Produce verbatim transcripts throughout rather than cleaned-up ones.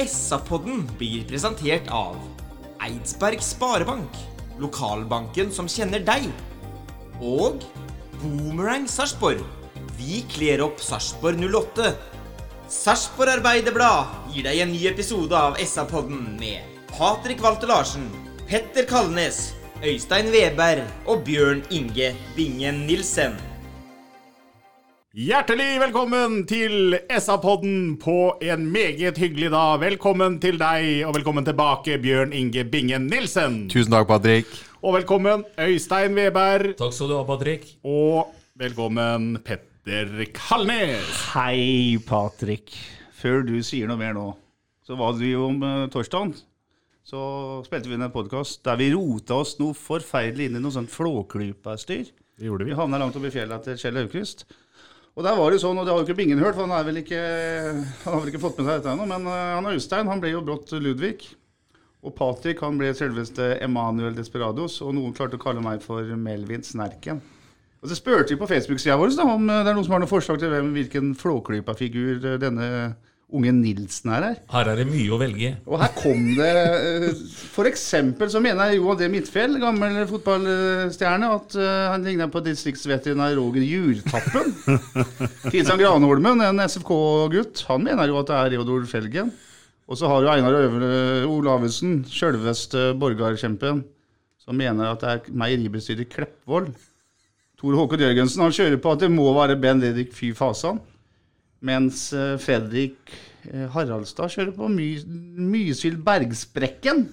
S A-podden blir presentert av Eidsberg Sparebank, lokalbanken som kjenner deg, og Boomerang Sarpsborg. Vi kler opp Sarpsborg null åtte. Sarpsborg Arbeiderblad gir deg en ny episode av S A-podden med Patrik Walter Larsen, Petter Kalnes, Øystein Weber og Bjørn Inge Bingen Nilsen. Hjertelig velkommen til S A-podden på en meget hyggelig dag. Velkommen til deg, og velkommen tilbake, Bjørn Inge Bingen Nilsen. Tusen takk, Patrik. Og velkommen, Øystein Weber. Takk skal du ha, Patrik. Og velkommen, Petter Kalnes. Hei, Patrik. Før du sier noe mer nå, så var det jo om uh, torsdagen. Så spilte vi inn en podcast der vi rota oss noe forferdelig inn i noe sånt flåklypa-styr. Det gjorde vi. Vi havnet langt oppe i fjellet til Kjell Aukrust. Og der var det sånn, og det har jo ikke Bingen hørt, for han, er vel ikke, han har vel ikke fått med seg dette ennå, men uh, han Øystein, han ble jo brått Ludvig, og Patrik, han ble selveste Emanuel Desperados, og noen klarte å kalle meg for Melvin Snerken. Og så spørte vi på Facebook-siden vår, da, om det er noen som har noen forslag til hvem, hvilken flåklypa-figur denne unge Nilsen her er. Her er det mye å velge. Og her kom det, for eksempel så mener jeg Johan D. Midtfjell, gammel fotballstjerne, at uh, han ligner på distriktsveterinær Roger Jurtappen. Tinsan Granholmen, en S F K-gutt, han mener jo at det er Reodor Felgen. Og så har jo Einar Øvre Olavesen, selveste borgarkjempen, som mener at det er meieribestyrer Kleppvold. Tor Håkon Jørgensen, han kjører på at det må være Ben Ledrik Fy Fasan. Mens Fredrik Haraldstad kjører på My Mysil Bergsprekken.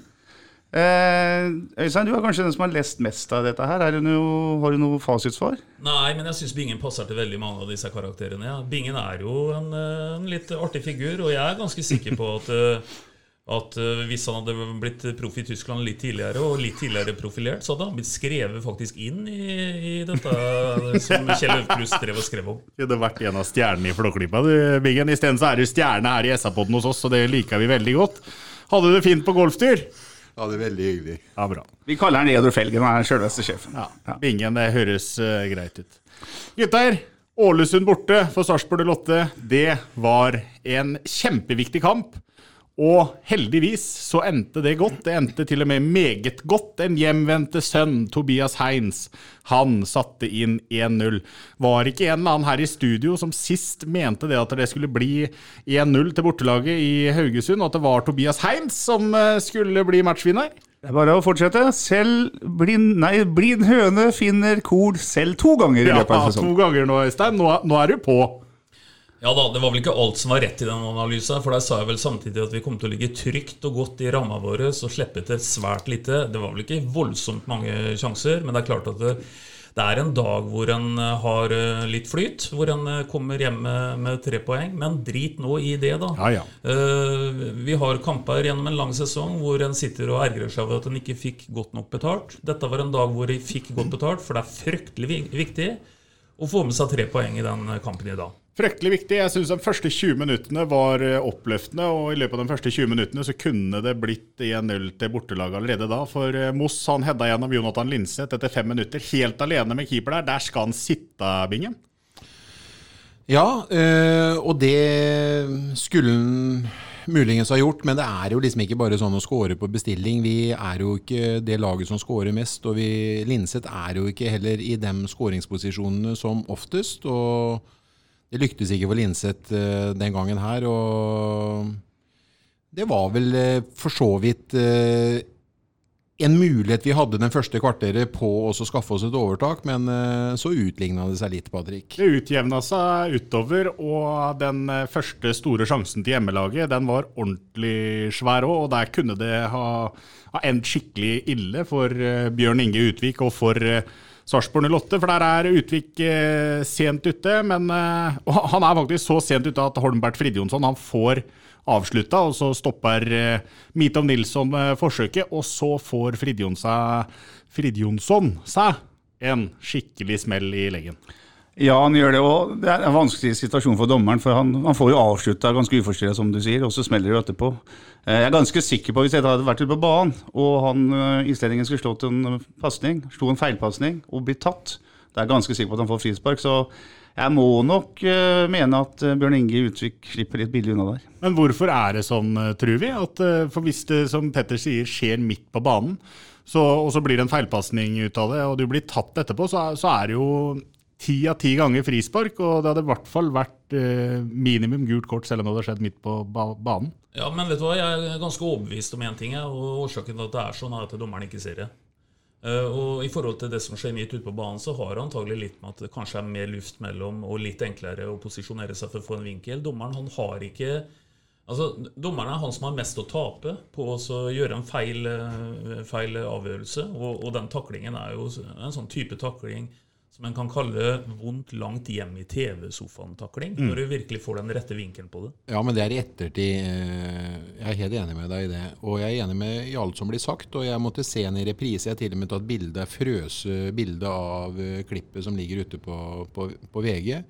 Eh, Øystein, du er kanskje den som har lest mest av dette her. Er det noe, har du noe fasitsvar? Nei, men jeg synes Bingen passer til veldig mange av disse karakterene. Ja. Bingen er jo en, en litt artig figur, og jeg er ganske sikker på at, at hvis han hadde blitt proff i Tyskland litt tidligere, og litt tidligere profilert, så hadde han blitt skrevet faktisk inn i, i dette som Kjell Aukrust drev og skrev om. Det hadde vært en av stjernene i flåklypa, du, Bingen. I stedet så er du stjerne her i S A-podden hos oss, og det liker vi veldig godt. Hadde du det fint på golfstyr? Ja, det er veldig hyggelig. Ja, bra. Vi kaller han Reodor Felgen, han er selveste sjefen. Ja, ja. Bingen, det høres uh, greit ut. Gutter, Ålesund borte for Sarpsborg null åtte. Det var en kjempeviktig kamp. Og heldigvis så endte det godt. Det endte til og med meget godt. En hjemvendte sønn, Tobias Heinz, han satte inn en null. Var ikke en eller annen her i studio som sist mente det at det skulle bli en null til bortelaget i Haugesund, og at det var Tobias Heinz som skulle bli matchvinner? Det er bare å fortsette. Selv blind, nei, blind høne finner kor selv to ganger i løpet av sesongen. Ja, to ganger nå, Øystein. Nå, nå er du på. Ja da, det var vel ikke alt som var rett i den analysen, for der sa jeg vel samtidig at vi kom til å ligge trygt og godt i rammet våre, så sleppet det svært lite. Det var vel ikke voldsomt mange sjanser, men det er klart at det, det er en dag hvor en har litt flyt, hvor en kommer hjem med, med tre poeng, men drit nå i det da. Ja, ja. Uh, vi har kamper gjennom en lang sesong hvor en sitter og ergrer seg over at en ikke fikk godt nok betalt. Dette var en dag hvor de fikk godt betalt, for det er fryktelig viktig å få med seg tre poeng i den kampen i dag. Fryktelig viktig. Jeg synes de første tjue minuttene var oppløftende, og i løpet av de første tjue minuttene så kunne det blitt en null til bortelaget allerede da, for Moss han hedda gjennom Jonathan Linseth etter fem minutter, helt alene med keeper der. Der skal han sitte, Bingen. Ja, og det skulle han muligens ha gjort, men det er jo liksom ikke bare sånn å score på bestilling. Vi er jo ikke det laget som scorer mest, og vi, Linseth er jo ikke heller i de scoringsposisjonene som oftest, og det lyktes ikke for Linseth uh, den gangen her, og det var vel uh, for så vidt uh, en mulighet vi hadde den første kvarteret på å skaffe oss et overtak, men uh, så utlignet det seg litt, Patrik. Det utjevnet seg utover, og den uh, første store sjansen til hjemmelaget, den var ordentlig svær også, og der kunne det ha, ha endt skikkelig ille for uh, Bjørn Inge Utvik og for uh, Sarpsborg null åtte, for der er Utvik eh, sent ute, men eh, han er faktisk så sent ute at Holmbert Fridjonsson, han får avsluttet, og så stopper eh, Mitov Nilsson eh, forsøket, og så får Fridjonsson, Fridjonsson seg en skikkelig smell i leggen. Ja, han gjør det også. Det er en vanskelig situasjon for dommeren, for han, han får jo avsluttet ganske uforstyrret, som du sier, og så smeller det etterpå. Jeg er ganske sikker på, hvis jeg hadde vært ute på banen, og han, islendingen skulle slått en passning, slo en feilpassning og blitt tatt, da er jeg ganske sikker på at han får frispark, så Jeg må nok uh, mene at uh, Bjørn Inge Utvik slipper litt billig unna der. Men hvorfor er det sånn, tror vi? At, uh, for hvis det, som Petter sier, skjer midt på banen, så, og så blir det en feilpassning ut av det, og du blir tatt etterpå, så, så er det jo ti av ti ganger frispark, og det hadde i hvert fall vært uh, minimum gult kort, selv om det hadde skjedd midt på ba- banen. Ja, men vet du hva, jeg er ganske overbevist om en ting, og årsaken til at det er sånn er at dommeren ikke ser det. Uh, og I forhold til det som skjer midt ute på banen, så har det antagelig litt med at det kanskje er mer luft mellom og litt enklere å posisjonere seg for å få en vinkel. Dommeren han har ikke altså, dommeren er han som har mest å tape på å gjøre en feil, feil avgjørelse, og, og den taklingen er jo en sånn type takling som man kan kalle vondt langt hjem i T V-sofaen-takling, mm. når du virkelig får den rette vinkelen på det. Ja, men det er i ettertid. Jeg er helt enig med deg i det. Og jeg er enig med i alt som blir sagt, og jeg måtte se en i reprise. Jeg har til og med tatt bilde, frøse bilde av klippet som ligger ute på, på, på V G.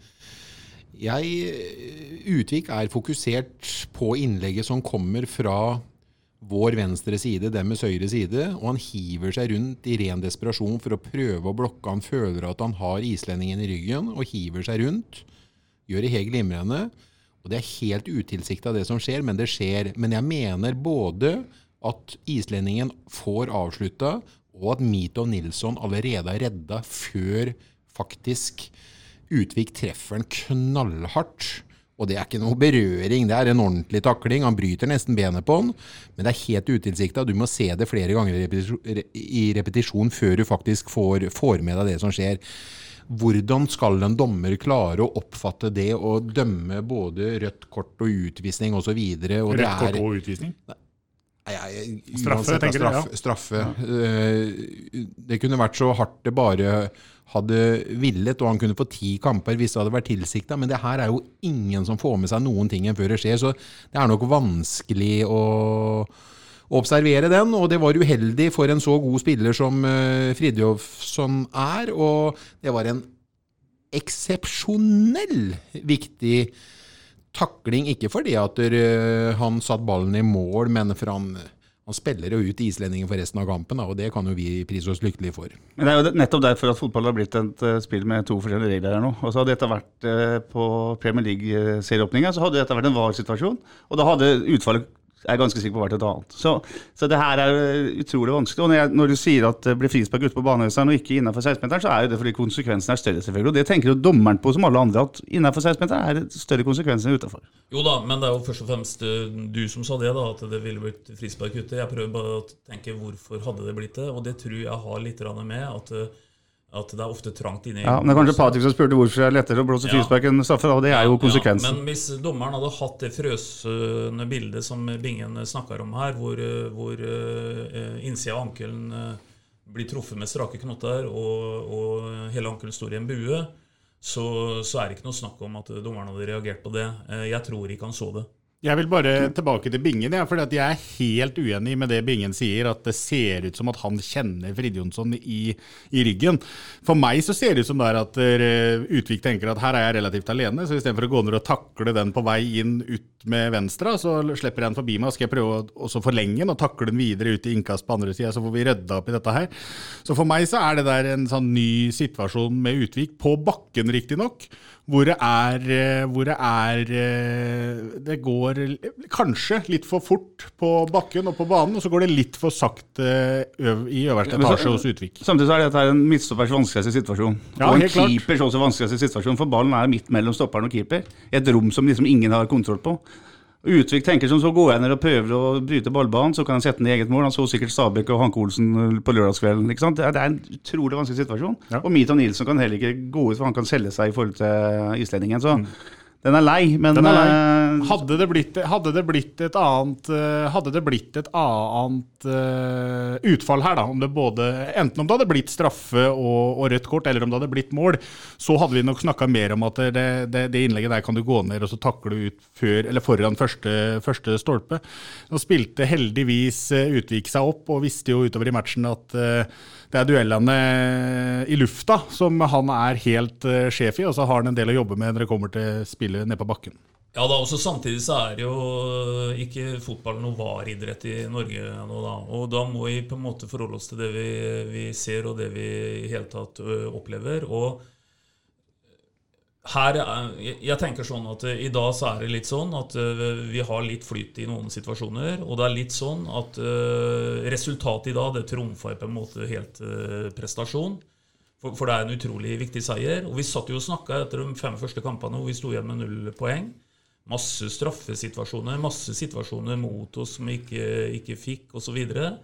Jeg, Utvik er fokusert på innlegget som kommer fra vår venstre side, demmes høyre side, og han hiver seg rundt i ren desperasjon for å prøve å blokke. Han føler at han har islendingen i ryggen, og hiver seg rundt, gjør det helt glimrende, og det er helt utilsiktet det som skjer, men det skjer. Men jeg mener både at islendingen får avsluttet, og at Mitov Nilsson allerede er redda før faktisk Utvik treffer en knallhardt. Og det er ikke noe berøring, det er en ordentlig takling. Han bryter nesten benet på han, men det er helt utilsiktet. Du må se det flere ganger i repetisjon, i repetisjon før du faktisk får, får med deg det som skjer. Hvordan skal en dommer klare å oppfatte det og dømme både rødt kort og utvisning og så videre? Og rødt kort og utvisning? Nei, jeg, straffe, tenker straffe, du, ja. Straffe. Ja. Det kunne vært så hardt det bare hadde villet, og han kunne få ti kamper hvis det hadde vært tilsiktet, men det her er jo ingen som får med seg noen ting før det skjer, så det er nok vanskelig å observere den, og det var uheldig for en så god spiller som Fridtjofsson er, og det var en eksepsjonell viktig takling, ikke fordi at han satt ballen i mål, men for han Han spiller jo ut islendingen for resten av kampen, og det kan jo vi prise oss lykkelig for. Men det er jo nettopp derfor at fotball har blitt et uh, spill med to forskjellige regler her nå. Og så hadde dette vært uh, på Premier League-serieåpningen, så hadde dette vært en var-situasjon, og da hadde utfallet, jeg er ganske sikker på, vært et annet. Så, så det her er utrolig vanskelig. Og når, jeg, når du sier at det blir frispark ute på banehuset og ikke innenfor seksten-meteren, så er jo det fordi konsekvensen er større selvfølgelig. Og det tenker jo dommeren på som alle andre, at innenfor seksten-meteren er det større konsekvenser enn utenfor. Jo da, men det er jo først og fremst du som sa det da, at det ville blitt frispark ute. Jeg prøver bare å tenke hvorfor hadde det blitt det, og det tror jeg har litt med at at det er ofte trangt inne i... Ja, men det er kanskje Patrik som spurte hvorfor det er lettere å blåse frispark enn straffe, og det er jo konsekvensen. Ja, men hvis dommeren hadde hatt det frøsende bildet som Bingen snakker om her, hvor, hvor uh, innsida av ankelen uh, blir truffet med strake knotter, og, og hele ankelen står i en bue, så, så er det ikke noe snakk om at dommeren hadde reagert på det. Uh, jeg tror ikke han så det. Jeg vil bare tilbake til Bingen, ja, for jeg er helt uenig med det Bingen sier, at det ser ut som at han kjenner Fridtjofsson i, i ryggen. For meg så ser det ut som det er at Utvik tenker at her er jeg relativt alene, så i stedet for å gå ned og takle den på vei inn ut med venstre, så slipper jeg den forbi meg, og skal jeg prøve å også forlenge den og takle den videre ut i innkast på andre siden, så får vi rydde opp i dette her. Så for meg så er det der en sånn ny situasjon med Utvik, på bakken riktig nok, hvor det er, hvor det er, det går kanskje litt for fort på bakken og på banen, og så går det litt for sakte i øverste etasje hos Utvik. Samtidig så er dette en midtstoppers vanskeligste situasjon. Ja, og en helt klart. keepers også vanskeligste situasjon, for ballen er midt mellom stopperen og keeper. Et rom som liksom ingen har kontroll på. Utvik tenker som så går jeg ned og prøver å bryte ballbanen, så kan han sette den i eget mål. Han så sikkert Stabæk og Hanke Olsen på lørdagskvelden, ikke sant? Det er, det er en utrolig vanskelig situasjon. Ja. Og Mitov Nilsson kan heller ikke gå ut, for han kan selge seg i forhold til islendingen, så... Mm. Den er lei, men... Den er lei. Hadde det blitt, hadde det blitt et annet, hadde det blitt et annet uh, utfall her da, om det både, enten om det hadde blitt straffe og, og rødt kort, eller om det hadde blitt mål, så hadde vi nok snakket mer om at det, det, det innlegget der kan du gå ned og så takle du ut før, eller foran første, første stolpe. Nå spilte heldigvis Utvik seg opp, og visste jo utover i matchen at uh, det er duellene i lufta som han er helt uh, sjef i, og så har han en del å jobbe med når det kommer til spillet ned på bakken. Ja, da også samtidig så er jo ikke fotball noe varidrett i Norge nå da, og da må vi på en måte forholde oss til det vi, vi ser og det vi i hele tatt ø, opplever, og Her, jeg tenker sånn at I dag så er det litt sånn at vi har litt flyt I noen situasjoner, og det er litt sånn at resultatet I dag, det trumfer på en måte helt prestasjon, for, for det er en utrolig viktig seier, og vi satt jo og snakket etter de fem første kampene, hvor vi stod igjen med null poeng, masse straffesituasjoner, masse situasjoner mot oss som vi ikke, ikke fikk, og så videre.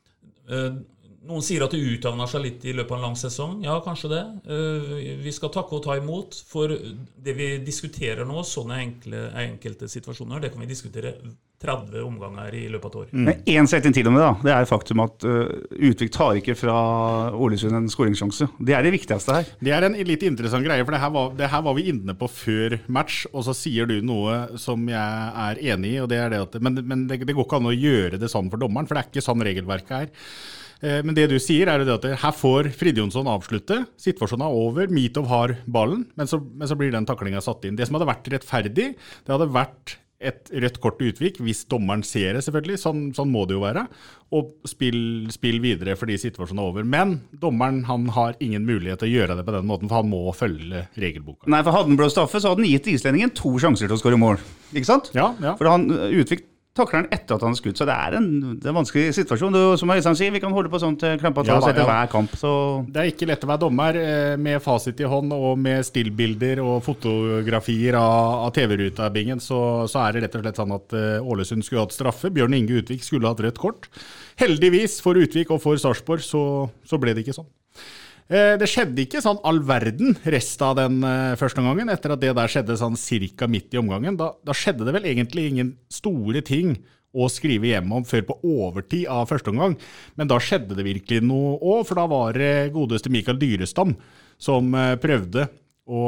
Noen sier at det utavner seg litt I løpet av en lang sesong. Ja, kanskje det. Vi skal takke og ta imot, for det vi diskuterer nå, sånne enkle, enkelte situasjoner, det kan vi diskutere tretti omganger I løpet av et år. Mm. Men en setning til om det da, det er faktum at uh, Utvik tar ikke fra Ålesund en scoringssjanse. Det er det viktigste her. Det er en litt interessant greie, for det her, var, det her var vi inne på før match, og så sier du noe som jeg er enig I, og det er det at, men, men det, det går ikke an å gjøre det sånn for dommeren, for det er ikke sånn regelverket er. Men det du sier er det at her får Fridjonsson avslutte, situasjonen er over, Mitov har ballen, men så, men så blir den taklingen satt inn. Det som hadde vært rettferdig, det hadde vært et rødt kort Utvik, hvis dommeren ser det selvfølgelig, sånn, sånn må det jo være, og spill, spill videre fordi situasjonen er over. Men dommeren, han har ingen mulighet til å gjøre det på den måten, for han må følge regelboka. Nei, for hadde han blåst straffe, så hadde han gitt islendingen to sjanser til å skåre mål. Ikke sant? Ja, ja. For han, Utvik takler han etter at han har skutt, så det er en, det er en vanskelig situasjon. Det, som Øystein sier, vi kan holde på sånn til klampatall ja, etter ja. hver kamp. Så. Det er ikke lett å være dommer med fasit I hånd og med stillbilder og fotografier av, av T V-ruta-bingen, så, så er det rett og slett sånn at Ålesund skulle hatt straffe, Bjørn Inge Utvik skulle hatt rødt kort. Heldigvis for Utvik og for Sarpsborg så, så ble det ikke sånn. Det skjedde ikke sånn all verden resten av den første omgangen, etter at det der skjedde sånn cirka midt I omgangen. Da, da skjedde det vel egentlig ingen store ting å skrive hjem om før på overtid av første omgang. Men da skjedde det virkelig noe også, for da var det godeste Mikael Dyrestam som prøvde å,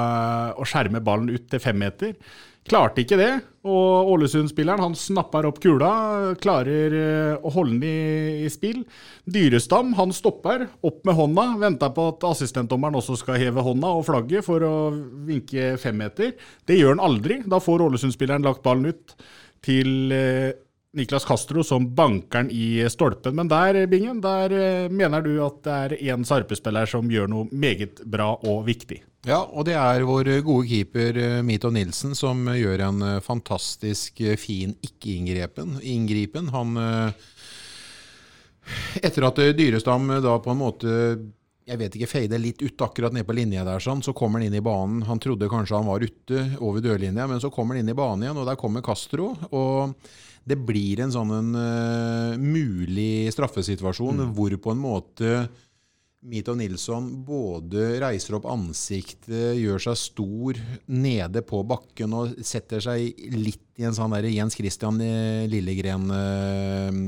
å skjerme ballen ut til fem meter. Klarte ikke det, og Ålesund-spilleren, han snapper opp kula, klarer å holde den I, I spill. Dyrestam, han stopper opp med hånda, venter på at assistentdommeren også skal heve hånda og flagget for å vinke fem meter. Det gjør han aldri, da får Ålesund-spilleren lagt ballen ut til Niklas Castro som bankeren I stolpen. Men der, Bingen, der mener du at det er en Sarpe-spiller som gjør noe meget bra og viktig. Ja, og det er vår gode keeper Mitov Nilsen som gjør en fantastisk fin ikke-inngripen. Inngripen. Han, etter at Dyrestam da på en måte, jeg vet ikke, feider litt ut akkurat ned på linja der, sånn, så kommer han inn I banen. Han trodde kanskje han var ute over dørlinja, men så kommer han inn I banen igjen, og der kommer Castro, og det blir en sånn en, uh, mulig straffesituasjon, mm. hvor på en måte Mitov Nilsson både reiser opp ansiktet, gjør seg stor nede på bakken og setter seg litt I en sånn der Jens Christian Lillegren uh,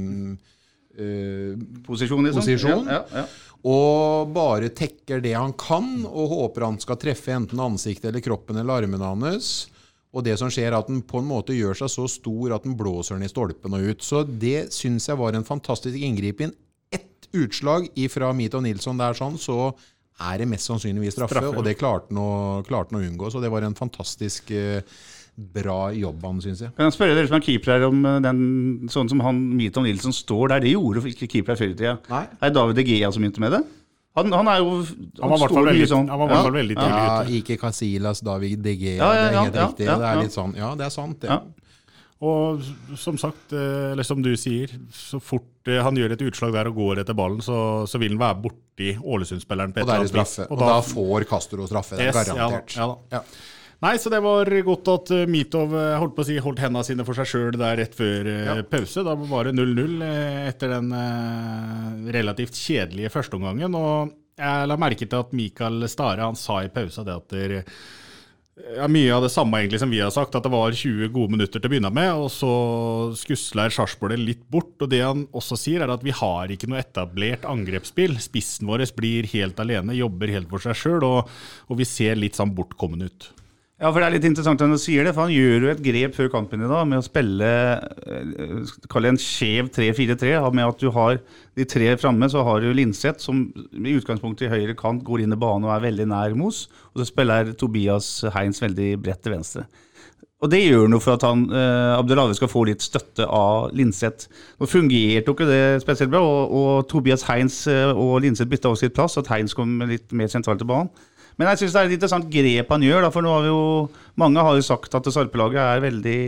uh, posisjon, liksom. posisjon. Ja, ja, ja. Og bare tekker det han kan og håper han skal treffe enten ansiktet eller kroppen eller armene hans. Og det som skjer er at den på en måte gjør seg så stor at den blåser den I stolpen og ut. Så det synes jeg var en fantastisk inngripen. Utslag ifra Mitov Nilsson der sånn, så er det mest sannsynligvis straffe, straffe ja. Og det klarte han å, klarte han å unngå, så det var en fantastisk eh, bra jobb han, synes jeg. Kan jeg spørre dere som er keeper her om den, sånn som han Mitov Nilsson står der, det gjorde ikke keeper her før I tiden. Nei. Er David De Gea som begynte med det? Han, han er jo han, han var står veldig, sånn. Han var ja. veldig tidlig ja, ute. Ikke Casillas, David De Gea, ja, ja, ja, det er helt ja, riktig, ja, det er ja. litt sånn, ja, det er sant det. Ja. Og som sagt, eller som du sier, så fort han gjør et utslag der og går etter ballen, så, så vil han være borti Ålesund-spilleren på et eller annet vis. Og, og da, da får Castro straffe, det er yes, garantert. Ja, ja. Ja. Nei, så det var godt at Mitov holdt på å si, holdt hendene sine for seg selv der rett før ja. pause. Da var det null null etter den relativt kjedelige førsteomgangen, og jeg la merke til at Mikael Stare, han sa I pausa det at det Ja, mye av det samme egentlig som vi har sagt, at det var tjue gode minutter til å begynne med, og så skusler Sarpsborg det litt bort, og det han også sier er at vi har ikke noe etablert angrepsspill. Spissen vår blir helt alene, jobber helt for seg selv, og, og vi ser litt sånn bortkommen ut. Ja, for det er litt interessant når du sier det, for han gjør jo et grep før kampen I dag med å spille, kalle det en skjev tre fire tre, med at du har de tre fremme, så har du Lindseth som I utgangspunktet I høyre kant går inn I banen og er veldig nær Mos, og så spiller Tobias Heinz veldig bredt til venstre. Og det gjør noe for at han, eh, Abdelawi skal få litt støtte av Lindseth. Nå fungerte jo ikke det spesielt bra, og, og Tobias Heinz og Lindseth bytta også sitt plass, at Heinz kom litt mer sentralt til banen. Men jeg synes det er et interessant grep han gjør, da, for nå har vi jo, mange har jo sagt at Sarpelaget er veldig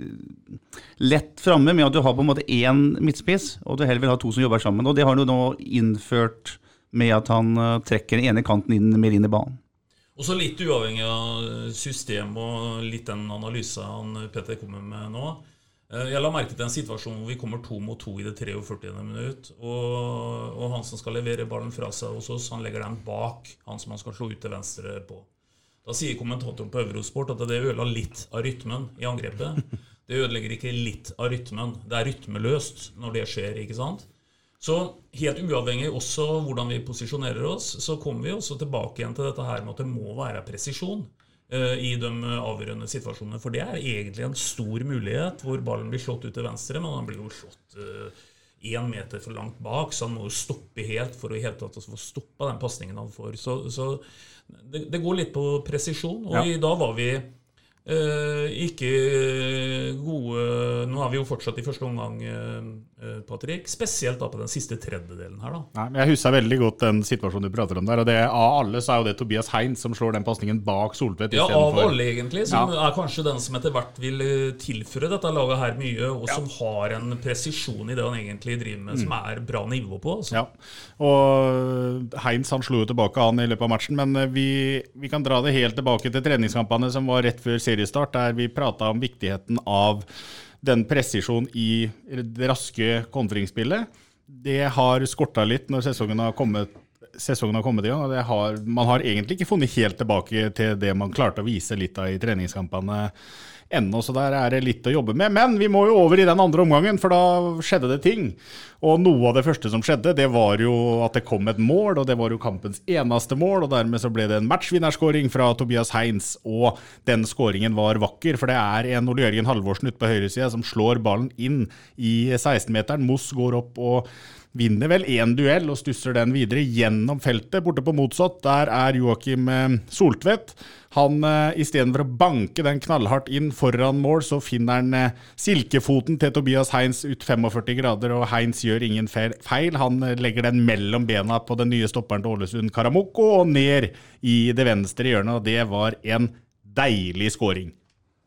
lett fremme med at du har på en måte en midtspiss, og du heller vil ha to som jobber sammen. Og det har du nå innført med at han uh, trekker den ene kanten inn, mer inn i banen. Og så litt uavhengig av system og litt den analysen han Petter kommer med nå. Jeg la merke til en situasjon hvor vi kommer to mot to i det førtitre minutt, og, og han som skal levere ballen fra seg hos oss, han legger den bak han som han skal slå ut til venstre på. Da sier kommentatoren på Eurosport at det ødela litt av rytmen i angrepet. Det ødelegger ikke litt av rytmen, det er rytmeløst når det skjer, ikke sant? Så helt uavhengig også hvordan vi posisjonerer oss, så kommer vi også tilbake igjen til dette her med at det må være presisjon uh, i de avgjørende situasjonene, for det er egentlig en stor mulighet hvor ballen blir slått ut til venstre, men han blir jo slått uh, en meter for langt bak, så han må jo stoppe helt for å helt tatt få stoppa den passningen han får. Så, så det, det går litt på presisjon, og ja. I dag var vi Uh, ikke gode. Nå er vi jo fortsatt i første omgang, uh, Patrick, spesielt da på den siste tredjedelen her da. Nei, men jeg husker veldig godt den situasjonen du prater om der, og det, av alle så er jo det Tobias Heinz som slår den passningen bak Soltvedt. Ja, av for... alle egentlig, som ja. Er kanskje den som etter hvert vil tilføre dette laget her mye, og ja. Som har en presisjon i det han egentlig driver med, mm. som er bra nivå på. Altså. Ja, og Heinz han slo jo tilbake han i løpet av matchen, men vi, vi kan dra det helt tilbake til treningskampene som var rett før seriestart, der vi pratet om viktigheten av den presisjon i det raske kontringsspillet. Det har skortet litt når sesongen har kommet, sesongen har kommet i gang, og det har, man har egentlig ikke funnet helt tilbake til det man klarte å vise litt av i treningskampene ennå, så der er det litt å jobbe med. Men vi må jo over i den andre omgangen, for da skjedde det ting. Og noe av det første som skjedde, det var jo at det kom et mål, og det var jo kampens eneste mål, og dermed så ble det en matchvinnerskåring fra Tobias Heinz, og den skåringen var vakker, for det er en Ole Jørgen Halvorsen ute på høyre side som slår ballen inn i seksten-meteren. Moss går opp og vinner vel en duell og stusser den videre gjennom feltet. Borte på motsatt, der er Joakim Soltvedt. Han, i stedet for å banke den knallhardt inn foran mål, så finner han silkefoten til Tobias Heinz ut førtifem grader, og Heinz gjør ingen feil. Han legger den mellom bena på den nye stopperen til Ålesund, Karamoko, og ned i det venstre hjørnet, og det var en deilig skåring.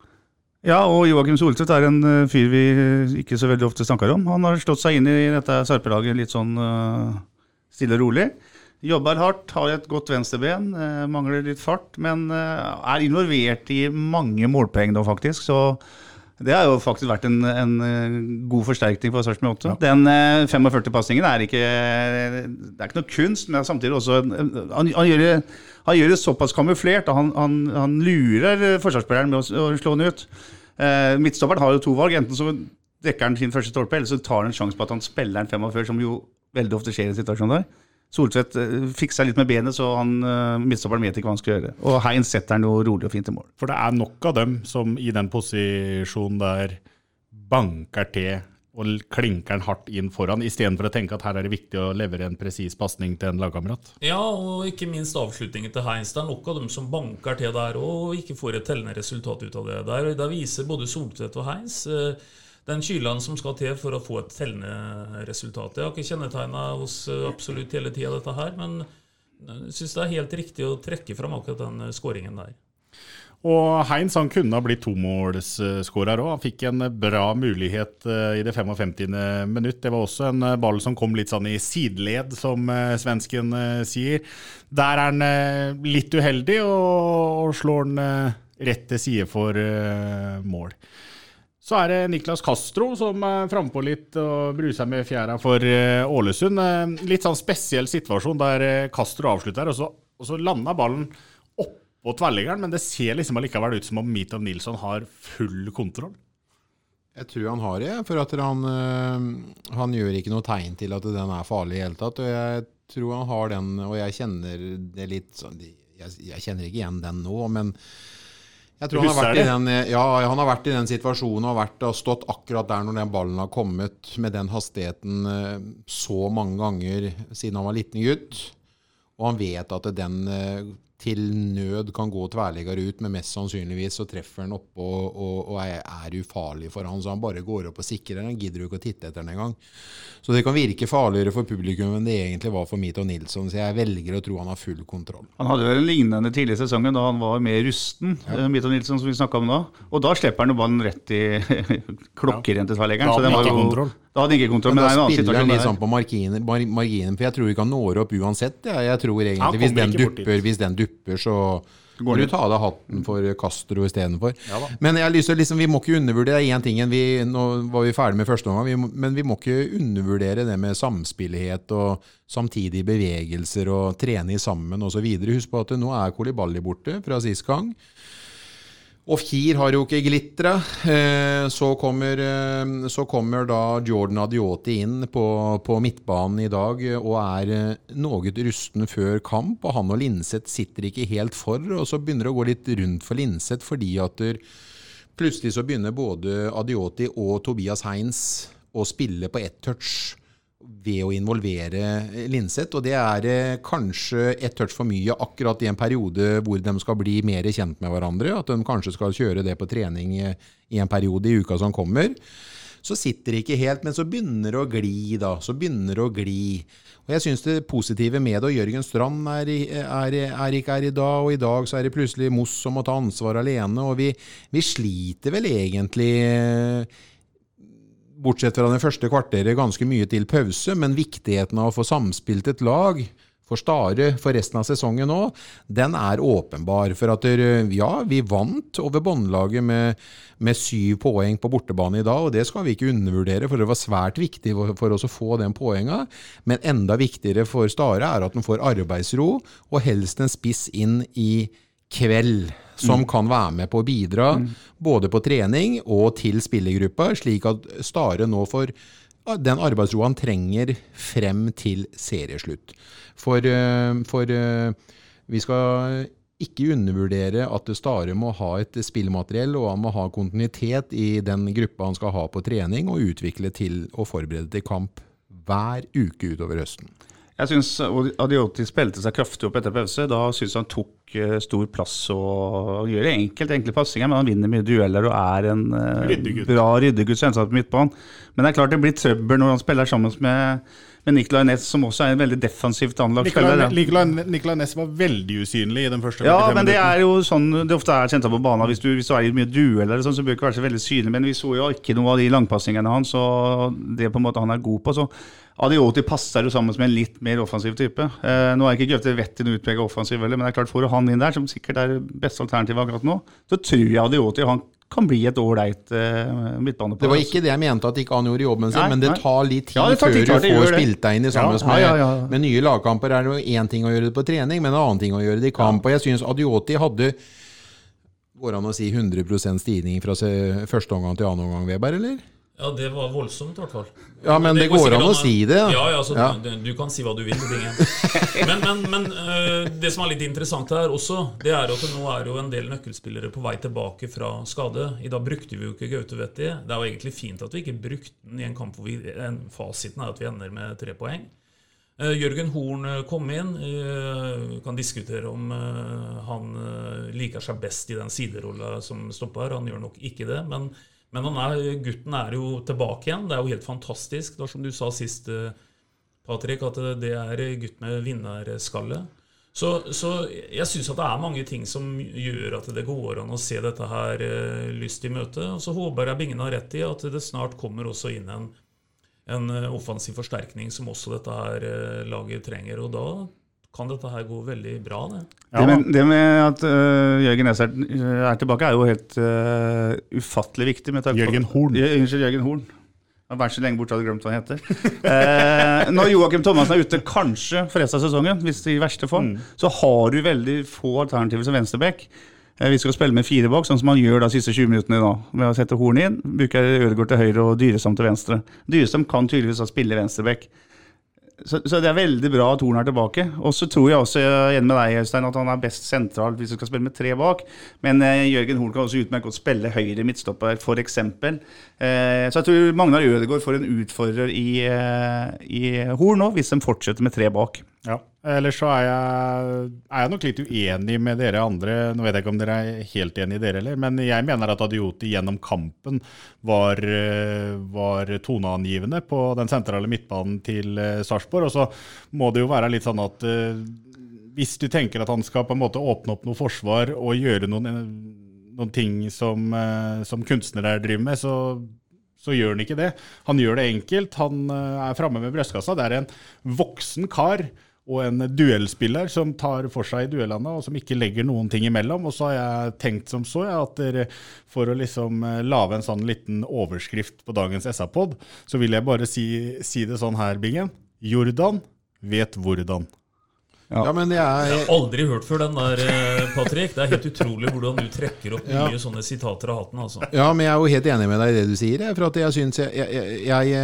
Ja, og Joakim Soltvedt er en uh, fyr vi ikke så veldig ofte snakker om. Han har slått seg inn i dette Sarpelaget litt sånn uh, stille og rolig. Jobber hardt, har et godt venstreben, uh, mangler litt fart, men uh, er involvert i mange målpoeng nå faktisk, så det har jo faktisk vært en, en god forsterkning for Sarpsborg åtte. Ja. Den uh, førtifem-passningen er ikke, det er ikke noe kunst, men samtidig også, han, han, gjør, det, han gjør det såpass kamuflert, han, han, han lurer forsvarsspilleren med å, å slå den ut. Uh, midtstopperen har jo to valg, enten så dekker han sin første stolpe, eller så tar han en sjanse på at han spiller den førtifem, som jo veldig ofte skjer i en situasjon der. Soltvedt uh, fikser litt med benet, så han, uh, midtstopperen vet ikke hva han skal gjøre. Og Heinz setter han jo rolig og fint i mål. For det er nok av dem som i den posisjonen der banker til og klinker den hardt inn foran, i stedet for å tenke at her er det viktig å levere en presis passning til en lagkamerat. Ja, og ikke minst avslutningen til Heinz. Det er nok av dem som banker til der og ikke får et tellende resultat ut av det der. Da viser både Soltvedt og Heinz den kylen som skal til for å få et tellende resultat. Jeg har ikke kjennetegnet hos absolutt hele tiden dette her, men jeg synes det er helt riktig å trekke frem akkurat den skåringen der. Og Heinz han kunne ha blitt tomålsskårer også. Han fikk en bra mulighet i det femtifemte minutt. Det var også en ball som kom litt sånn i sideled, som svensken sier. Der er han litt uheldig og slår den rett til side for mål. Så er det Niklas Castro som er frempå litt og bruser med fjæra for Ålesund. Litt sånn spesiell situasjon der Castro avslutter, og så, og så lander ballen opp på tverrliggeren, men det ser liksom allikevel ut som om Mitov Nilsson har full kontroll. Jeg tror han har det, for at han, han gjør ikke noe tegn til at den er farlig i hele tatt, og jeg tror han har den, og jeg kjenner det litt sånn, jeg, jeg kjenner ikke igjen den nå, men jeg tror han har, vært i den, ja, han har vært i den situasjonen og vært og stått akkurat der når den ballen har kommet med den hastigheten så mange ganger siden han var liten gutt, og han vet at den til nød kan gå tverlegger ut, men mest sannsynligvis så treffer han opp og, og, og er, er ufarlig for han, så han bare går opp og sikrer, han gidder jo ikke å titte etter den en gang. Så det kan virke farligere for publikum enn det egentlig var for Mito Nilsson, så jeg velger å tro han har full kontroll. Han hadde vel en lignende tidlig sesongen da han var mer rusten, ja. Mito Nilsson som vi snakket om da, og da slipper han jo ballen rett i klokkerent til tverleggeren. Da hadde han ikke kontroll. Da hadde han ikke kontroll, men, men da det er en annen spiller han situasjon litt sånn på marginen, mar marginen, for jeg tror ikke han når opp uansett. Ja. Jeg tror egentlig, hvis den, dupper, hvis den dupper, så går du ta deg hatten for Castro i stedet for. Ja, men jeg har lyst til, liksom, vi må ikke undervurdere en ting, vi, nå var vi ferdig med første omgang, vi må, men vi må ikke undervurdere det med samspillighet og samtidige bevegelser og trene sammen og så videre. Husk på at nå er Koulibaly borte fra sist gang. Og Kjir har jo ikke glittra, så kommer, så kommer da Jordan Adioti inn på, på midtbanen i dag og er noe rusten før kamp, og han og Linseth sitter ikke helt for, og så begynner det å gå litt rundt for Linseth, fordi at der, plutselig så begynner både Adioti og Tobias Heinz å spille på ett touch ved å involvere Linseth, og det er kanskje ett touch for mye akkurat i en periode hvor de skal bli mer kjent med hverandre, at de kanskje skal kjøre det på trening i en periode i uka som kommer. Så sitter det ikke helt, men så begynner det å gli da, så begynner det å gli. Og jeg synes det positive med det, og Jørgen Strand er, er, er ikke her i dag, og i dag så er det plutselig Moss som må ta ansvar alene, og vi, vi sliter vel egentlig bortsett fra den første kvarteret ganske mye til pause, men viktigheten av å få samspilt et lag for Stare for resten av sesongen nå, den er åpenbar. For at ja, vi vant over båndlaget med, med syv poeng på bortebane i dag, og det skal vi ikke undervurdere, for det var svært viktig for oss å få den poengen. Men enda viktigere for Stare er at de får arbeidsro, og helst en spiss inn i kveld, som mm. kan være med på å bidra mm. både på trening og til spillergruppa, slik at Stare nå får den arbeidsroen han trenger frem til serieslutt. For, for vi skal ikke undervurdere at Stare må ha et spillmateriell, og han må ha kontinuitet i den gruppa han skal ha på trening, og utvikle til å forberede til kamp hver uke utover høsten. Jeg synes Adioti spilte seg kraftig opp etter pause. Da synes han tok stor plass og gjør enkelt, enkle passinger, men han vinner mye dueller og er en Ryddegutt. bra ryddegutt sensatt på midtbanen. Men det er klart det blir trøbbel når han spiller sammen med, med Nicolai Næss, som også er en veldig defensivt anlagt spiller. Nicolai, Nicolai Næss var veldig usynlig i den første. Ja, men det er jo sånn det ofte er sensatt på banen. Hvis du, hvis du er i mye dueller, sånn, så bør det ikke være så veldig synlig, men vi så jo ikke noe av de langpassingene hans, og det på en måte han er god på, så Adioti passer jo sammen med en litt mer offensiv type. Eh, nå er ikke Grøfte Vett i en utpreget offensiv, men det er klart, får du han inn der, som sikkert er beste alternativ akkurat nå, så tror jeg Adioti han kan bli et ålreit eh, midtbane på. Det var ikke det jeg mente at ikke han gjorde jobben sin, nei, men det nei. tar litt tid, ja, tar tid før du får spilt deg inn i sammen ja, ja, ja, ja. med, med nye lagkamper. Er det jo en ting å gjøre det på trening, men en annen ting å gjøre det i kamp. Ja. Og jeg synes Adioti hadde, går han å si hundre prosent stigning fra første omgang til annen omgang, Weber, eller? Ja, det var voldsomt i hvert fall. Ja, men, men det, det går an å si det. Ja, ja, så ja. Du, du kan si hva du vil. Men, men, men uh, det som er litt interessant her også, det er at nå er jo en del nøkkelspillere på vei tilbake fra skade. I dag brukte vi jo ikke Gaute Vetti. Det er jo egentlig fint at vi ikke brukte den i en kamp hvor vi, en, fasiten er at vi ender med tre poeng. Uh, Jørgen Horn kom inn. Uh, kan diskutere om uh, han uh, liker seg best i den siderollen som stopper. Han gjør nok ikke det, men Men han er, gutten er jo tilbake igjen. Det er jo helt fantastisk. Det var som du sa sist, Patrick, at det er gutt med vinnerskalle. Så, så jeg synes at det er mange ting som gjør at det går an å se dette her lyst i møte. Og så håper jeg Bingen har rett i at det snart kommer også inn en, en offensiv forsterkning som også dette her laget trenger. Og da kan dette her gå veldig bra, det. Ja. Det, med, det med at uh, Jørgen Næss er, er tilbake er jo helt uh, ufattelig viktig. Med Jørgen Horn. Unnskyld, Jørgen Horn. Jeg har vært så lenge bort hadde glemt hva han heter. uh, når Joakim Thomasen er ute kanskje for resten av sesongen, hvis det i verste fall, mm. så har du veldig få alternativer som venstrebekk. Uh, vi skal spille med fire bak, sånn som man gjør de siste tjue minuttene da, med å sette Horn inn, bruker Ødegaard til høyre og Dyrestam til venstre. Dyrestam kan tydeligvis spille venstrebekk. Så, så det er veldig bra at Horn er tilbake. Og så tror jeg også, igjen med deg, Øystein, at han er best sentralt hvis vi skal spille med tre bak. Men eh, Jørgen Horn kan også utmerket å spille høyre midtstopper, for eksempel. Eh, så jeg tror Magnar Ødegaard får en utfordrer i, eh, i Horn nå, hvis de fortsetter med tre bak. Ja, ellers så er jeg, er jeg nok litt uenig med dere andre. Nå vet jeg ikke om dere er helt enige i dere heller, men jeg mener at Adioti gjennom kampen var, var toneangivende på den sentrale midtbanen til Sarpsborg, og så må det jo være litt sånn at hvis du tenker at han skal på en måte åpne opp noe forsvar og gjøre noen, noen ting som, som kunstnere driver med, så så gjør han ikke det. Han gjør det enkelt, han er fremme med brøstkassa, det er en voksen kar og en duellspiller som tar for seg i duellene og som ikke legger noen ting imellom, og så har jeg tenkt som så ja, at dere, for å liksom lave en sånn liten overskrift på dagens S A-pod, så vil jeg bare si, si det sånn her, Bingen. Jordan vet hvordan. Ja. Ja, men det er... Jeg har aldri hørt før den der, Patrick. Det er helt utrolig hvordan du trekker opp mye ja. Sånne sitater av hatten. Altså. Ja, men jeg er jo helt enig med deg i det du sier. For at jeg synes jeg, jeg, jeg,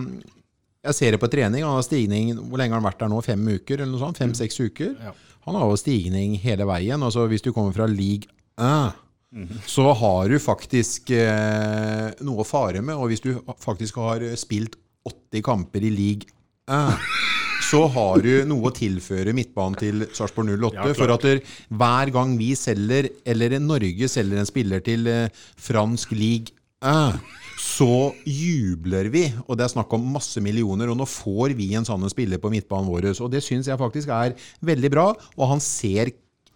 jeg ser det på trening. Han har stigning, hvor lenge har han vært der nå? Fem uker eller noe sånt? Fem-seks uker. Ja. Han har jo stigning hele veien. Altså hvis du kommer fra Ligue un, mm-hmm. så har du faktisk eh, noe å fare med. Og hvis du faktisk har spilt åtti kamper i Ligue un, så har du noe å tilføre midtbanen til Sarpsborg null åtte, ja, for at der, hver gang vi selger, eller Norge selger en spiller til eh, fransk Ligue un, så jubler vi, og det er snakk om masse millioner, og nå får vi en sånn spiller på midtbanen vår, og det synes jeg faktisk er veldig bra, og han ser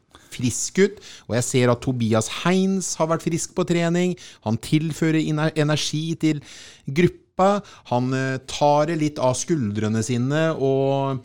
frisk ut, og jeg ser at Tobias Heinz har vært frisk på trening, han tilfører energi til gruppen, han tar det litt av skuldrene sine og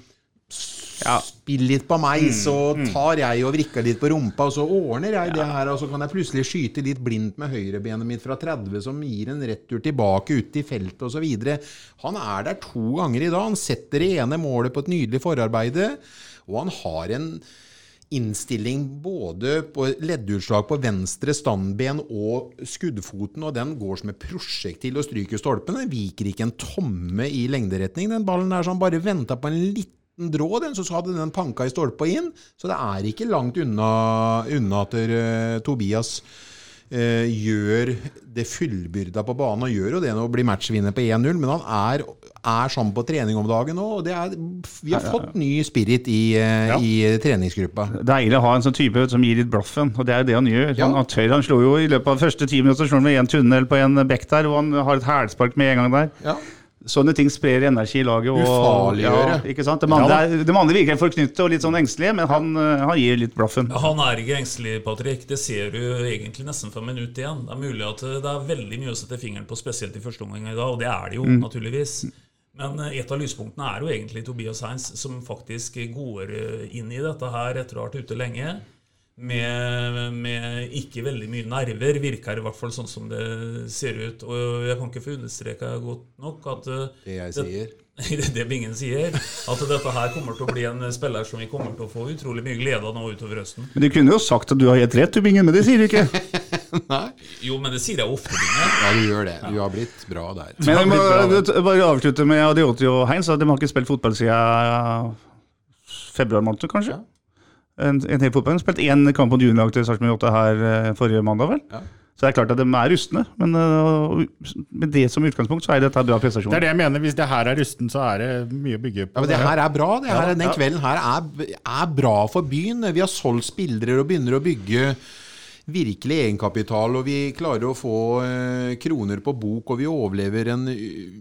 ja. Spiller litt på meg, mm, så tar jeg og vrikker litt på rumpa, og så ordner jeg ja. Det her, og så kan jeg plutselig skyte litt blindt med høyrebenet mitt fra tretti, som gir en retur tilbake ut i feltet og så videre. Han er der to ganger i dag, han setter det ene målet på et nydelig forarbeide, og han har en innstilling både på leddutslag på venstre standben og skuddfoten, og den går som et prosjekt til å stryke stolpen. Den viker ikke en tomme i lengderetning. Den ballen der som bare ventet på en liten drå, den, så hadde den panka i stolpe inn. Så det er ikke langt unna, unna at uh, Tobias uh, gjør det fullbyrda på banen, og gjør jo det nå, blir matchvinner på en null, men han er er sånn på trening om dagen nå, og det er, vi har fått ny spirit i, ja. I treningsgruppa. Deilig å ha en sånn type som gir litt blaffen, og det er det han gjør. Ja. Han, han, tør, han slår jo i løpet av første ti minutter, slår han med en tunnel på en bekk der, og han har et hælspark med en gang der. Ja. Sånne ting sprer energi i laget. Og, ufarliggjøre. Ja, ikke sant? Det mannlige, det mannlige virker forknyttet og litt sånn engstelige, men han, han gir litt blaffen. Ja, han er ikke engstelig, Patrick. Det ser du egentlig nesten for minutt igjen. Det er mulig at det er veldig mye å sette fingeren på, spesielt i første omgang i dag, og det er det jo, mm. naturligvis. Men et av lyspunktene er jo egentlig Tobias Heinz, som faktisk går inn i dette her etter å ha vært ute lenge, med, med ikke veldig mye nerver, virker i hvert fall sånn som det ser ut. Og jeg kan ikke få understreke godt nok at det jeg sier. Det, det Bingen sier, at dette her kommer til å bli en spiller som vi kommer til å få utrolig mye glede av nå utover høsten. Men du kunne jo sagt at du har helt rett, du Bingen, men det sier du ikke. Nei. Jo, men det sier jeg ofte, Bingen. Ja, du gjør det. Du har blitt bra der. Men jeg må bare avslutte med Adioti og Heinz, de har ikke spilt fotball siden februar måned, kanskje? Ja. En, en hel fotball. De har spilt en kamp på juniorlag til Sarpsborg åtte her forrige mandag, vel? Ja. Så det er klart at de er rustne, men uh, med det som utgangspunkt så er dette bra prestasjon. Det er det jeg mener, hvis det her er rusten så er det mye å bygge på. Ja, men det her er bra, det her, ja, den kvelden her er, er bra for byen. Vi har solgt spillere og begynner å bygge virkelig egenkapital, og vi klarer å få uh, kroner på bok, og vi overlever en uh,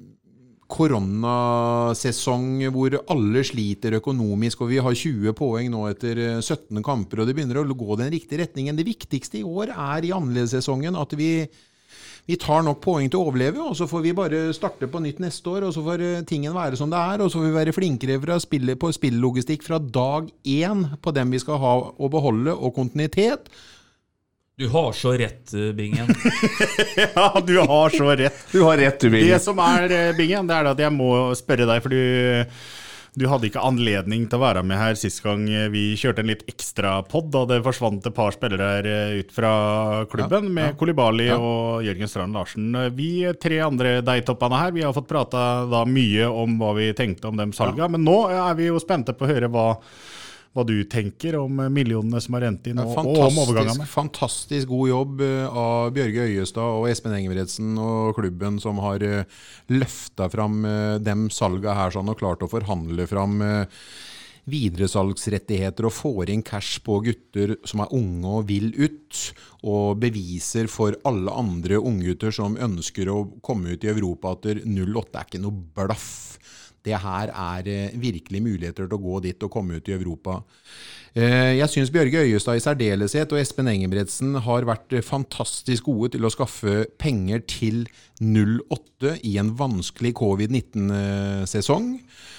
koronasesong hvor alle sliter økonomisk, og vi har tjue poeng nå etter sytten kamper, og det begynner å gå den riktige retningen. Det viktigste i år er i annerledessesongen at vi, vi tar nok poeng til å overleve, og så får vi bare starte på nytt neste år, og så får tingen være som det er, og så får vi være flinkere fra spille, på spilllogistikk fra dag én på dem vi skal ha og beholde, og kontinuitet. Du har så rett, Bingen. Ja, du har så rett. Du har rett, du, Bingen. Det som er, Bingen, det er at jeg må spørre deg, for du, du hadde ikke anledning til å være med her sist gang vi kjørte en litt ekstra podd, da det forsvant et par spillere ut fra klubben, ja, med ja. Koulibaly ja. Og Jørgen Strand Larsen. Vi tre andre deg-toppene her, vi har fått pratet da mye om hva vi tenkte om dem salget, ja. Men nå er vi jo spente på å høre hva hva du tenker om millionene som har rent inn og, og om overgangene. Fantastisk god jobb av Bjørge Øyestad og Espen Engebretsen og klubben som har løftet fram dem salget her sånn, og klart å forhandle fram videresalgsrettigheter og får inn cash på gutter som er unge og vil ut, og beviser for alle andre unggutter som ønsker å komme ut i Europa at null åtte er ikke noe blaff. Det her er virkelig muligheter til å gå dit og komme ut i Europa. Jeg synes Bjørge Øyestad i særdeleshet og Espen Engebretsen har vært fantastisk gode til å skaffe penger til null åtte i en vanskelig covid nitten-sesong.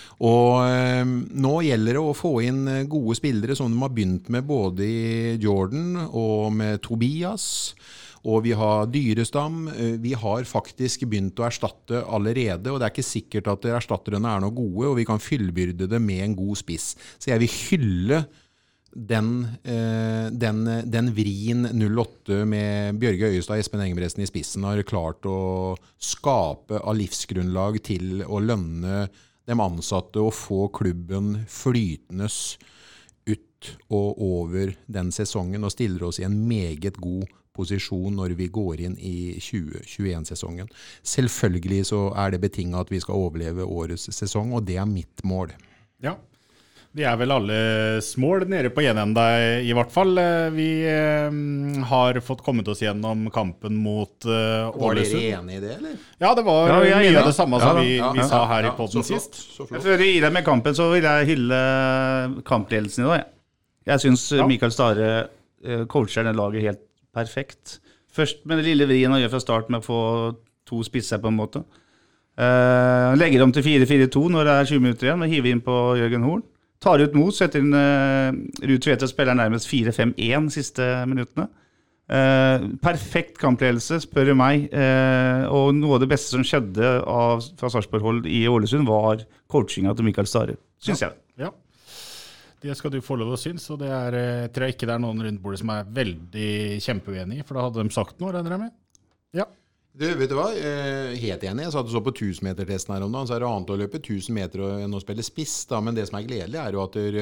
Og nå gjelder det å få inn gode spillere som de har begynt med både i Jordan og med Tobias. Og vi har Dyrestam, vi har faktisk begynt å erstatte allerede, og det er ikke sikkert at erstatterne er noe gode, og vi kan fyllbyrde det med en god spiss. Så jeg vil hylle den, den, den vrien null åtte med Bjørge Øyestad og Espen Engebretsen i spissen har klart å skape av livsgrunnlag til å lønne de ansatte og få klubben flytende ut og over den sesongen og stiller oss i en meget god posisjon når vi går inn i tjue tjueen-sesongen. Selvfølgelig så er det betinget at vi skal overleve årets sesong, og det er mitt mål. Ja, vi er vel alle smål nede på gjenenda i hvert fall. Vi eh, har fått kommet oss gjennom kampen mot uh, Ålesund. Var dere enige i det, eller? Ja, det var ja, ja, mye ja. av det samme som ja, vi, ja, vi ja, sa her ja, i podden så flott, sist. så flott. Før vi gir deg med kampen, så vil jeg hylle kampledelsen i dag. Jeg, jeg synes Ja. Mikael Stare uh, coacher den laget helt perfekt. Først med det lille vrien han gjør fra start med å få to spisser på en måte. Uh, han legger om til fire fire to når det er tjue minutter igjen, og hiver inn på Jørgen Horn. Tar ut mot, setter inn uh, Ruud Tvedt og spiller nærmest fire fem en siste minuttene. Uh, perfekt kampledelse, spør du meg. Uh, og noe av det beste som skjedde av, fra Sarpsborg-hold i Ålesund var coachinga til Mikael Stare, synes jeg. Ja, det skal du få lov å synes, og det er, jeg tror ikke det er noen rundt bordet som er veldig kjempeuenige, for da hadde de sagt noe, regner jeg med. Ja. Du, vet du hva? Eh, helt enig. Jeg satt og så på tusen-meter-testen her om dagen, så er det annet å løpe tusen meter enn å spille spiss, da. Men det som er gledelig er jo at der,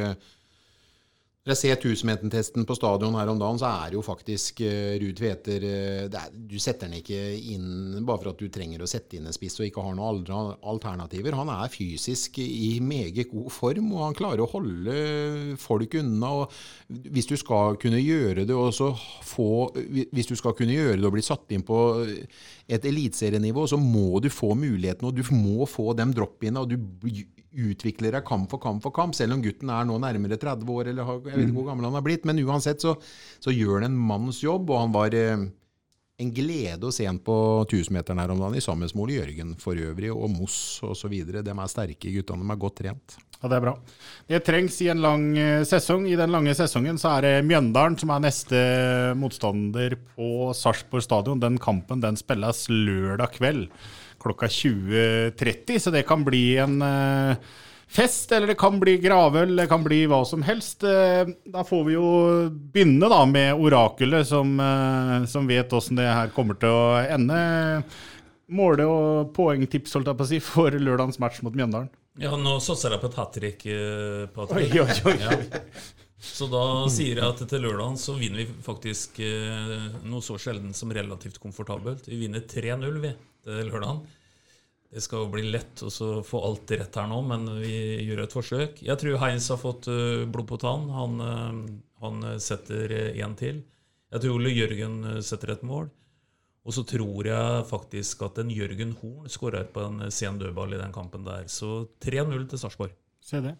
når jeg ser tusen-meter-testen på stadion her om dagen, så er det jo faktisk uh, Ruud Tveter, uh, det er, du setter den ikke inn bare for at du trenger å sette inn en spiss og ikke har noen alternativer. Han er fysisk i meget god form, og han klarer å holde folk unna. Og hvis du skal kunne gjøre det, og så få, hvis du skal kunne gjøre det og bli satt inn på et elitserienivå, så må du få muligheten, og du må få dem dropp-inn, og du utvikler deg kamp for kamp for kamp, selv om gutten er nå nærmere tretti år, eller jeg vet ikke hvor gammel han har blitt, men uansett så, så gjør han en manns jobb, og han var eh, en glede å se han på tusen-meteren her om dagen, i sammen med Jørgen for øvrig, og Moss og så videre. De er sterke guttene, de er godt trent. Ja, det er bra. Det trengs i en lang sesong. I den lange sesongen så er det Mjøndalen som er neste motstander på Sarpsborg stadion. Den kampen, den spilles lørdag kveld klokka tjue tretti, så det kan bli en uh, fest, eller det kan bli gravøl, det kan bli hva som helst. Uh, da får vi jo begynne da med orakelet som, uh, som vet hvordan det her kommer til å ende. Måle- og poengtips, holdt jeg på å si, for lørdagens match mot Mjøndalen. Ja, nå satser jeg på et hat-trick, Patrick. Oi, oi, oi. Ja. Så da sier jeg at til lørdagen så vinner vi faktisk eh, noe så sjelden som relativt komfortabelt. Vi vinner tre null vi til lørdagen. Det skal jo bli lett å så få alt rett her nå, men vi gjør et forsøk. Jeg tror Heinz har fått uh, blod på tann. Han, uh, han setter en til. Jeg tror Ole Jørgen setter et mål. Og så tror jeg faktisk at en Jørgen Horn skårer på en sen dødball i den kampen der. Så tre null til Sarpsborg. Se det.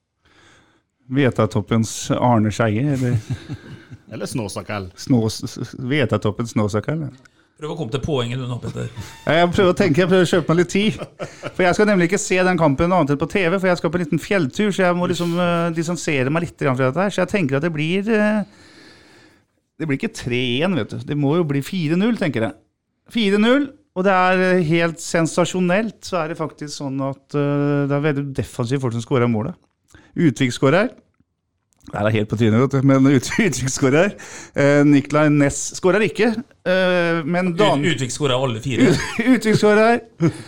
Vetatoppens Arne Skeie, eller Eller Snåsakall. snås, Vetatoppens Snåsakall. Prøv å komme til poenget du nå, Petter. Jeg prøver å tenke, jeg prøver å kjøpe meg litt tid. For jeg skal nemlig ikke se den kampen annet enn på T V, for jeg skal på en liten fjelltur, så jeg må liksom uh, distansere meg litt fra dette her. Så jeg tenker at det blir uh, det blir ikke tre én, vet du. Det må jo bli fire null, tenker jeg. fire null, og det er helt sensasjonelt, så er det faktisk sånn at uh, det er veldig defensivt folk som skårer målet. Utvik-skårer. Det er helt på trynet, vet du, men Utvik-skårer. Uh, Niklai Ness skårer ikke, uh, men Dan... Utvik skårer alle fire. Utvik-skårer.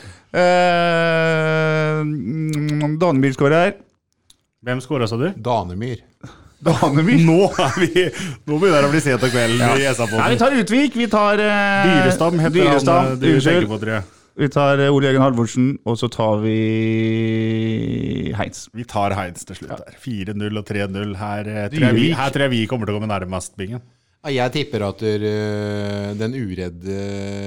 Uh, Danemyr skårer. Hvem skåret, sa du? Danemyr. Danemyr. Nå er vi, nå begynner det å bli sent av kvelden i Nei, vi S A-podden. tar Utvik, vi tar uh, Dyrestam heter Dyrestam, han, du unnskyld. tenker på, tror jeg. Vi tar Ole Jørgen Halvorsen, og så tar vi Heinz. Vi tar Heinz til slutt der. fire null og tre null. Her, eh, tror jeg vi, her tror jeg vi kommer til å komme nærmest bingen. Jeg tipper at uh, den uredde,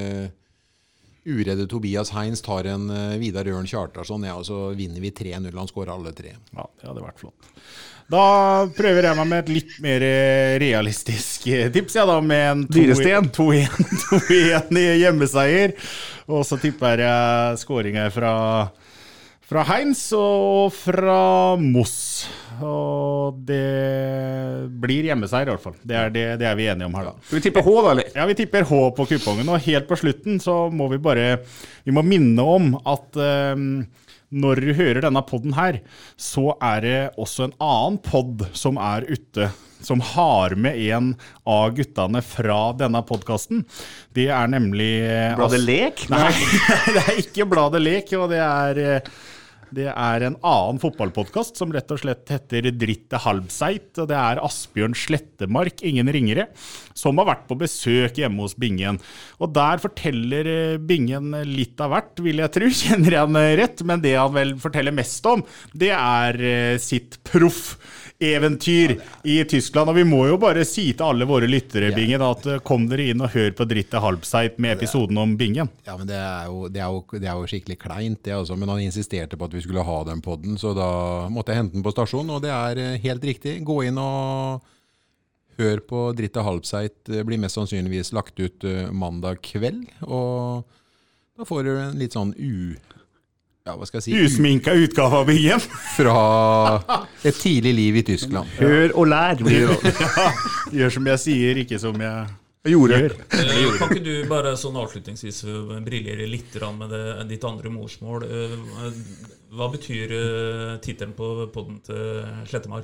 uredde Tobias Heinz tar en uh, Vidar Ørn Kjartarsson, ja, og så vinner vi tre null. Han skårer alle tre. Ja, det hadde vært flott. Da prøver jeg meg med et litt mer realistisk tips, ja da, med en to én i hjemmeseier. Og så tipper jeg skåringer fra, fra Heinz og fra Moss. Og det blir hjemmeseier i hvert fall. Det er, det, det er vi enige om her da. Skal vi tippe H da, eller? Ja, vi tipper H på kupongen. Og helt på slutten så må vi bare, vi må minne om at um, når du hører denne podden her, så er det også en annen podd som er ute, som har med en av guttene fra denne podcasten. Det er nemlig... Bladet Lek? Nei, det er ikke Bladet Lek, og det er... Det er en annen fotballpodcast som rett og slett heter Dritte Halbseit, og det er Asbjørn Slettemark, ingen ringere, som har vært på besøk hjemme hos Bingen. Og der forteller Bingen litt av hvert, vil jeg tro, kjenner jeg han rett, men det han vel forteller mest om, det er sitt proff eventyr i Tyskland, og vi må jo bare si til alle våre lyttere, Bingen, at kom dere inn og hør på Dritte Halbseit med episoden om Bingen. Ja, men det er jo, det er jo, det er jo skikkelig kleint, det altså, men han insisterte på at vi skulle ha den podden, så da måtte jeg hente den på stasjonen, og det er helt riktig. Gå inn og hør på Dritte Halbseit, det blir mest sannsynligvis lagt ut mandag kveld, og da får du en litt sånn u... Ja, hva skal jeg si? Usminka utgave av Bingen. Fra et tidlig liv i Tyskland. Hør og lær blir det. Ja, gjør som jeg sier, ikke som jeg gjorde. gjør. Eh, kan ikke du bare sånn avslutningsvis briljere litt med det, ditt andre morsmål? Eh, hva betyr eh, titelen på podden til Slettemark?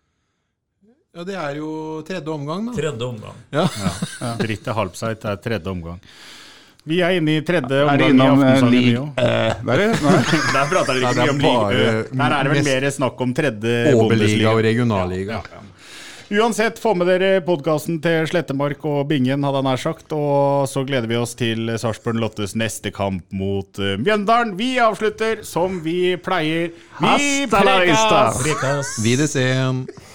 Ja, det er jo tredje omgang da. Tredje omgang. Ja. Ja. Dritte Halbseit er tredje omgang. Vi er inne i tredje Er omgang det i innom Aftensangen lig... Mio. Eh, der er det? Nei. Der prater dere Ja, ikke det er mye om bare liga. Der er det vel mest- mer snakk om tredje Oberliga Bundesliga. og regionalliga. Ja, ja. Uansett, få med dere podcasten til Slettemark og Bingen, hadde han nær sagt, og så gleder vi oss til Sarpsborg Lottes neste kamp mot uh, Mjøndalen. Vi avslutter som vi pleier. Vi Hasta la vista. prekas! Wiedersehen.